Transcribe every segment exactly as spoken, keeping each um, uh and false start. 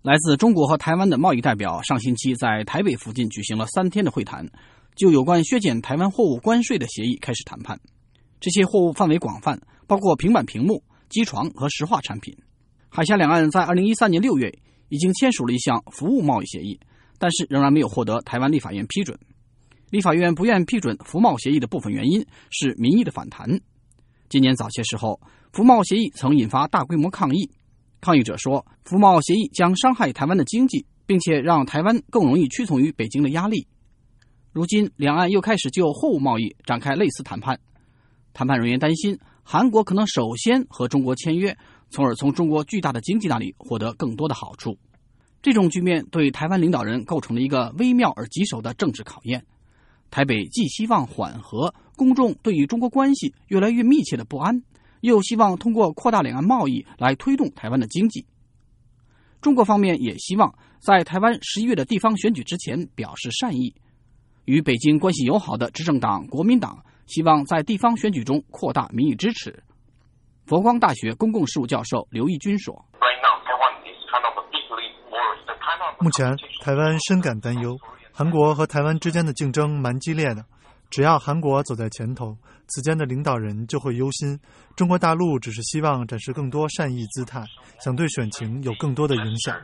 来自中国和台湾的贸易代表上星期在台北附近举行了三天的会谈，就有关削减台湾货物关税的协议开始谈判。这些货物范围广泛，包括平板屏幕、机床和石化产品。海峡两岸在二零一三年六月已经签署了一项服务贸易协议，但是仍然没有获得台湾立法院批准。立法院不愿批准服贸协议的部分原因是民意的反弹。今年早些时候，服贸协议曾引发大规模抗议。抗议者说，服贸协议将伤害台湾的经济，并且让台湾更容易屈从于北京的压力。如今，两岸又开始就货物贸易展开类似谈判。谈判人员担心，韩国可能首先和中国签约，从而从中国巨大的经济那里获得更多的好处。这种局面对台湾领导人构成了一个微妙而棘手的政治考验。台北既希望缓和公众对于中国关系越来越密切的不安，又希望通过扩大两岸贸易来推动台湾的经济。中国方面也希望在台湾十一月的地方选举之前表示善意。与北京关系友好的执政党国民党希望在地方选举中扩大民意支持。佛光大学公共事务教授刘义军说， 目前台湾深感担忧，韩国和台湾之间的竞争蛮激烈的，只要韩国走在前头，此间的领导人就会忧心。中国大陆只是希望展示更多善意姿态，想对选情有更多的影响。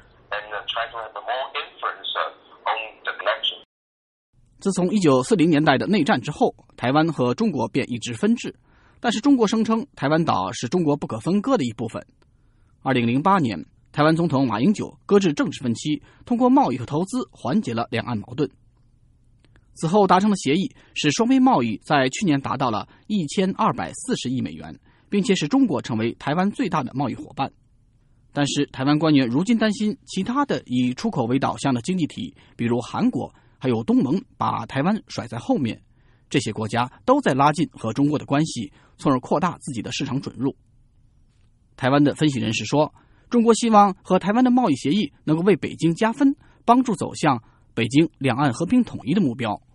自从一九四零年代的内战之后，台湾和中国便一直分治，但是中国声称台湾岛是中国不可分割的一部分。二零零八年，台湾总统马英九搁置政治分歧，通过贸易和投资缓解了两岸矛盾。此后达成的协议使双边贸易在去年达到了一千二百四十亿美元，并且使中国成为台湾最大的贸易伙伴。但是台湾官员如今担心其他的以出口为导向的经济体，比如韩国还有东盟，把台湾甩在后面。这些国家都在拉近和中国的关系，从而扩大自己的市场准入。台湾的分析人士说，中国希望和台湾的贸易协议能够为北京加分，帮助走向北京两岸和平统一的目标。